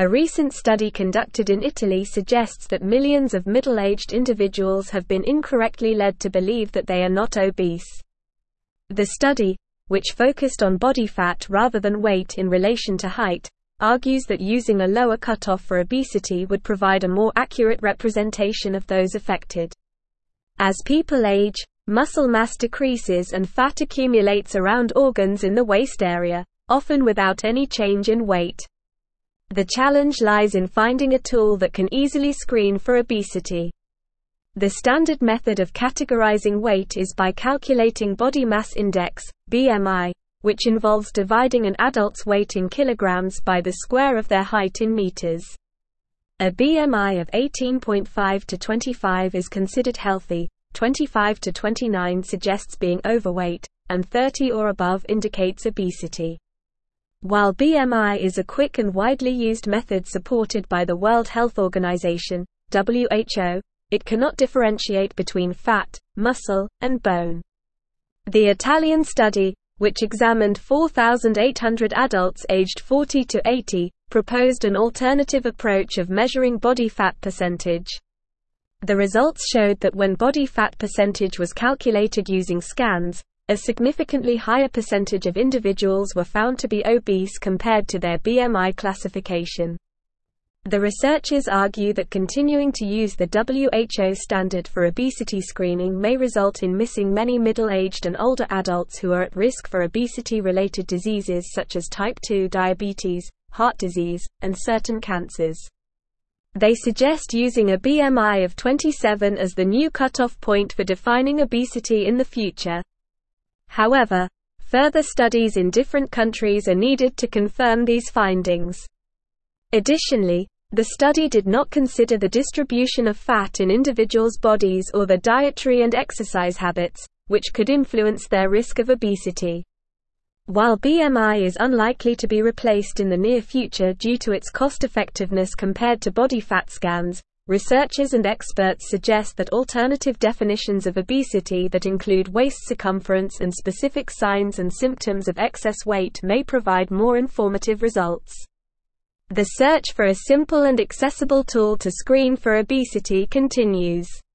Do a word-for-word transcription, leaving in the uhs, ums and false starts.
A recent study conducted in Italy suggests that millions of middle-aged individuals have been incorrectly led to believe that they are not obese. The study, which focused on body fat rather than weight in relation to height, argues that using a lower cutoff for obesity would provide a more accurate representation of those affected. As people age, muscle mass decreases and fat accumulates around organs in the waist area, often without any change in weight. The challenge lies in finding a tool that can easily screen for obesity. The standard method of categorizing weight is by calculating body mass index, B M I, which involves dividing an adult's weight in kilograms by the square of their height in meters. A B M I of eighteen point five to twenty-five is considered healthy, twenty-five to twenty-nine suggests being overweight, and thirty or above indicates obesity. While B M I is a quick and widely used method supported by the World Health Organization, W H O, it cannot differentiate between fat, muscle, and bone. The Italian study, which examined four thousand eight hundred adults aged forty to eighty, proposed an alternative approach of measuring body fat percentage. The results showed that when body fat percentage was calculated using scans, a significantly higher percentage of individuals were found to be obese compared to their B M I classification. The researchers argue that continuing to use the W H O standard for obesity screening may result in missing many middle-aged and older adults who are at risk for obesity-related diseases such as type two diabetes, heart disease, and certain cancers. They suggest using a B M I of twenty-seven as the new cutoff point for defining obesity in the future. However, further studies in different countries are needed to confirm these findings. Additionally, the study did not consider the distribution of fat in individuals' bodies or their dietary and exercise habits, which could influence their risk of obesity. While B M I is unlikely to be replaced in the near future due to its cost-effectiveness compared to body fat scans, researchers and experts suggest that alternative definitions of obesity that include waist circumference and specific signs and symptoms of excess weight may provide more informative results. The search for a simple and accessible tool to screen for obesity continues.